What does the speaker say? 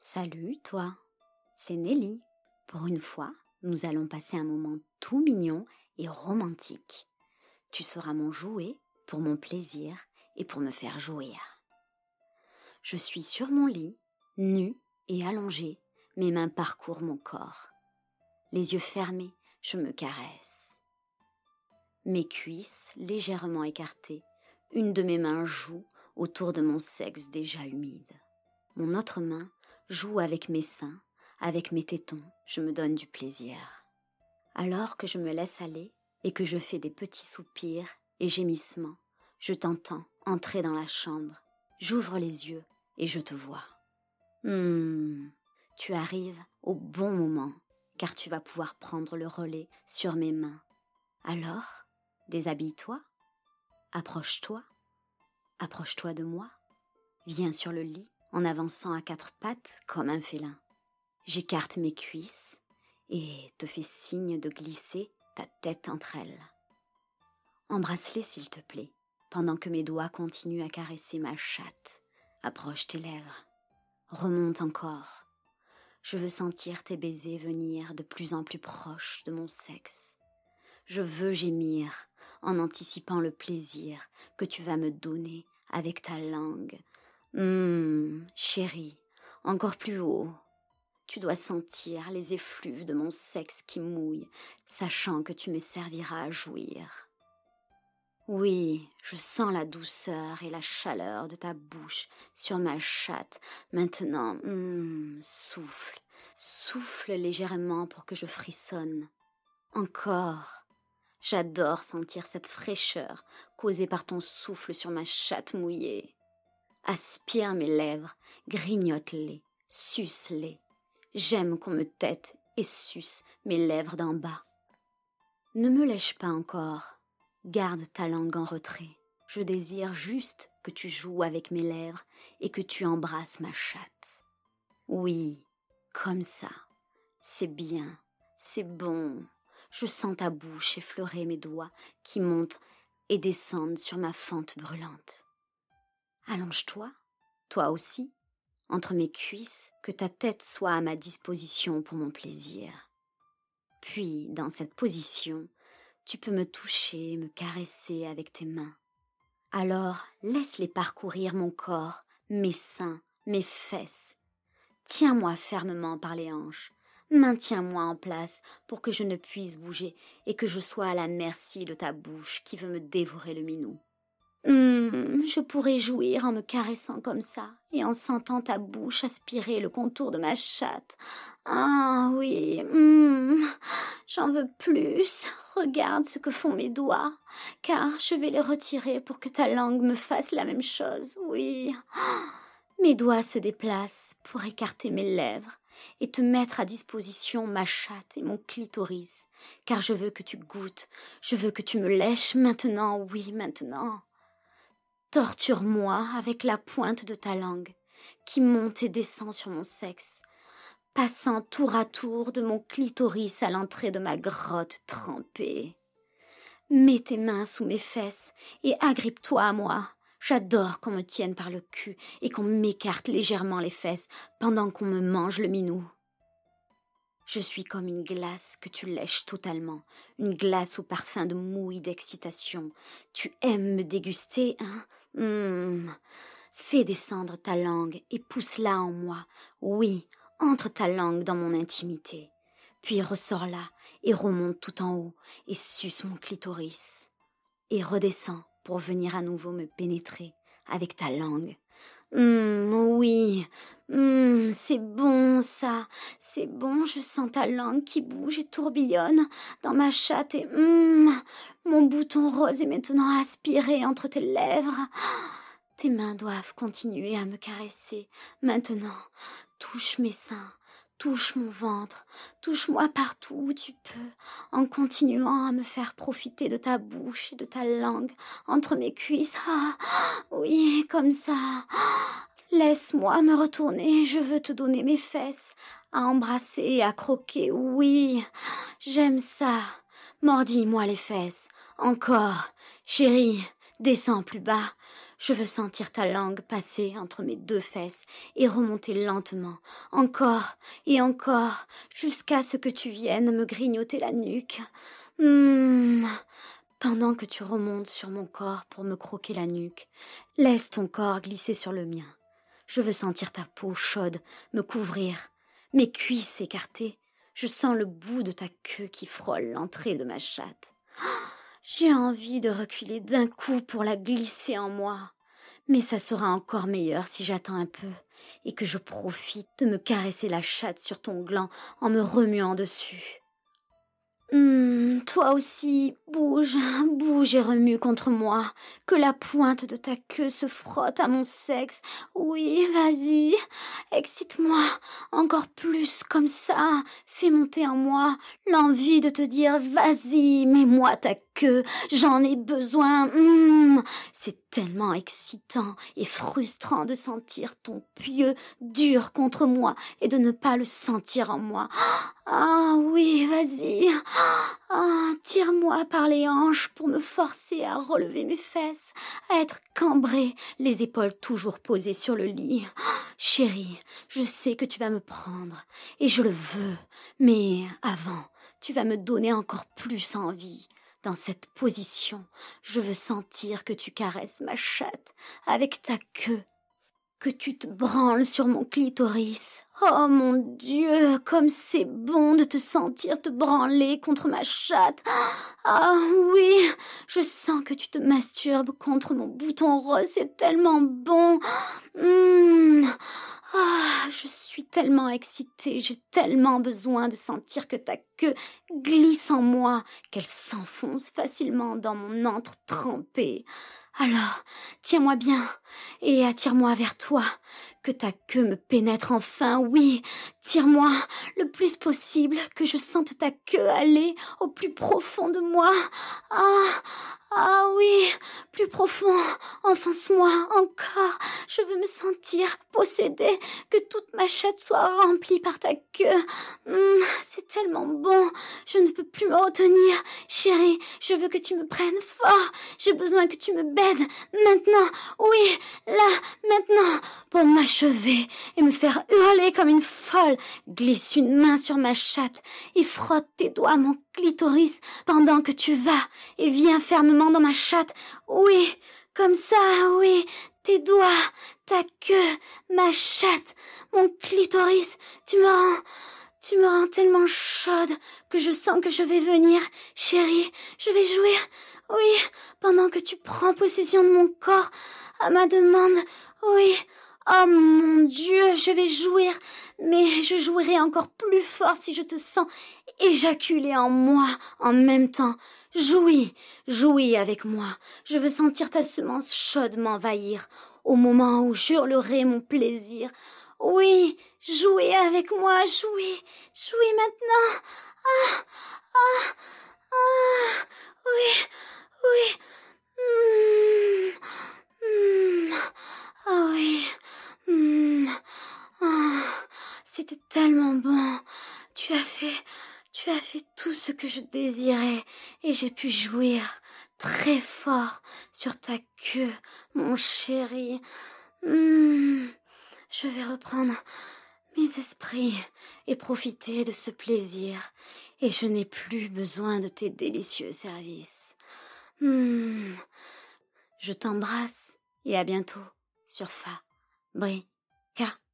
Salut, toi, c'est Nelly. Pour une fois, nous allons passer un moment tout mignon et romantique. Tu seras mon jouet pour mon plaisir et pour me faire jouir. Je suis sur mon lit, nue et allongée, mes mains parcourent mon corps. Les yeux fermés, je me caresse. Mes cuisses légèrement écartées, une de mes mains joue autour de mon sexe déjà humide. Mon autre main joue avec mes seins, avec mes tétons, je me donne du plaisir. Alors que je me laisse aller et que je fais des petits soupirs et gémissements, je t'entends entrer dans la chambre. J'ouvre les yeux et je te vois. Tu arrives au bon moment, car tu vas pouvoir prendre le relais sur mes mains. Alors, déshabille-toi, approche-toi de moi, viens sur le lit en avançant à quatre pattes comme un félin. J'écarte mes cuisses et te fais signe de glisser ta tête entre elles. Embrasse-les s'il te plaît, pendant que mes doigts continuent à caresser ma chatte. Approche tes lèvres, remonte encore. Je veux sentir tes baisers venir de plus en plus proches de mon sexe. Je veux gémir en anticipant le plaisir que tu vas me donner avec ta langue. Chérie, encore plus haut. Tu dois sentir les effluves de mon sexe qui mouillent, sachant que tu me serviras à jouir. Oui, je sens la douceur et la chaleur de ta bouche sur ma chatte. Maintenant, souffle légèrement pour que je frissonne. Encore. J'adore sentir cette fraîcheur causée par ton souffle sur ma chatte mouillée. Aspire mes lèvres, grignote-les, suce-les. J'aime qu'on me tette et suce mes lèvres d'en bas. Ne me lèche pas encore. Garde ta langue en retrait. Je désire juste que tu joues avec mes lèvres et que tu embrasses ma chatte. Oui, comme ça. C'est bien, c'est bon. Je sens ta bouche effleurer mes doigts qui montent et descendent sur ma fente brûlante. Allonge-toi, toi aussi, entre mes cuisses, que ta tête soit à ma disposition pour mon plaisir. Puis, dans cette position, tu peux me toucher, me caresser avec tes mains. Alors, laisse-les parcourir mon corps, mes seins, mes fesses. Tiens-moi fermement par les hanches. Maintiens-moi en place pour que je ne puisse bouger et que je sois à la merci de ta bouche qui veut me dévorer le minou. Je pourrais jouir en me caressant comme ça et en sentant ta bouche aspirer le contour de ma chatte. Ah oui, j'en veux plus. Regarde ce que font mes doigts, car je vais les retirer pour que ta langue me fasse la même chose. Oui, mes doigts se déplacent pour écarter mes lèvres et te mettre à disposition ma chatte et mon clitoris, car je veux que tu goûtes, je veux que tu me lèches maintenant, oui, maintenant. Torture-moi avec la pointe de ta langue, qui monte et descend sur mon sexe, passant tour à tour de mon clitoris à l'entrée de ma grotte trempée. Mets tes mains sous mes fesses et agrippe-toi à moi. J'adore qu'on me tienne par le cul et qu'on m'écarte légèrement les fesses pendant qu'on me mange le minou. Je suis comme une glace que tu lèches totalement, une glace au parfum de mouille d'excitation. Tu aimes me déguster, hein? Fais descendre ta langue et pousse-la en moi. Oui, entre ta langue dans mon intimité. Puis ressors-la et remonte tout en haut et suce mon clitoris. Et redescends pour venir à nouveau me pénétrer avec ta langue. Oui, c'est bon ça, c'est bon, je sens ta langue qui bouge et tourbillonne dans ma chatte et mon bouton rose est maintenant aspiré entre tes lèvres. Tes mains doivent continuer à me caresser. Maintenant, touche mes seins, touche mon ventre, touche-moi partout où tu peux, en continuant à me faire profiter de ta bouche et de ta langue entre mes cuisses. Ah, oui, comme ça. Laisse-moi me retourner, je veux te donner mes fesses, à embrasser et à croquer. Oui, j'aime ça. Mordis-moi les fesses. Encore, chérie, descends plus bas. Je veux sentir ta langue passer entre mes 2 fesses et remonter lentement, encore et encore, jusqu'à ce que tu viennes me grignoter la nuque. Pendant que tu remontes sur mon corps pour me croquer la nuque, laisse ton corps glisser sur le mien. Je veux sentir ta peau chaude me couvrir, mes cuisses écartées. Je sens le bout de ta queue qui frôle l'entrée de ma chatte. J'ai envie de reculer d'un coup pour la glisser en moi. Mais ça sera encore meilleur si j'attends un peu et que je profite de me caresser la chatte sur ton gland en me remuant dessus. Toi aussi, bouge, bouge et remue contre moi, que la pointe de ta queue se frotte à mon sexe. Oui, vas-y, excite-moi encore plus comme ça, fais monter en moi l'envie de te dire vas-y, mets-moi ta queue, j'en ai besoin. C'est tellement excitant et frustrant de sentir ton pieu dur contre moi et de ne pas le sentir en moi. Ah oui, vas-y. Ah, tire-moi par les hanches pour me forcer à relever mes fesses, à être cambrée, les épaules toujours posées sur le lit. Chérie, je sais que tu vas me prendre, et je le veux, mais avant, tu vas me donner encore plus envie. Dans cette position, je veux sentir que tu caresses ma chatte avec ta queue, que tu te branles sur mon clitoris. Oh mon Dieu, comme c'est bon de te sentir te branler contre ma chatte. Ah oui, je sens que tu te masturbes contre mon bouton rose, c'est tellement bon. Je suis tellement excitée, j'ai tellement besoin de sentir que ta queue glisse en moi, qu'elle s'enfonce facilement dans mon antre trempé. Alors, tiens-moi bien et attire-moi vers toi, que ta queue me pénètre enfin, oui, tire-moi le plus possible, que je sente ta queue aller au plus profond de moi. Ah oui, plus profond, enfonce-moi encore, je veux me sentir possédée, que toute ma chatte soit remplie par ta queue. C'est tellement bon, je ne peux plus me retenir. Chérie, je veux que tu me prennes fort, j'ai besoin que tu me baises maintenant, oui, là, maintenant, pour m'achever et me faire hurler comme une folle. Glisse une main sur ma chatte et frotte tes doigts à mon clitoris pendant que tu vas et viens fermement dans ma chatte. Oui, comme ça, oui, tes doigts, ta queue, ma chatte, mon clitoris, tu me rends tellement chaude que je sens que je vais venir. Chérie, je vais jouir. Oui, pendant que tu prends possession de mon corps, à ma demande. Oui. Oh mon Dieu, je vais jouir, mais je jouirai encore plus fort si je te sens éjaculer en moi en même temps. Jouis, jouis avec moi. Je veux sentir ta semence chaude m'envahir au moment où j'hurlerai mon plaisir. Oui, jouez avec moi, jouez, jouez maintenant. Ah, ah, ah, oui, oui. Ah oui. C'était tellement bon. Tu as fait tout ce que je désirais et j'ai pu jouir très fort sur ta queue, mon chéri. Je vais reprendre mes esprits et profiter de ce plaisir et je n'ai plus besoin de tes délicieux services. Je t'embrasse et à bientôt sur Fabrica.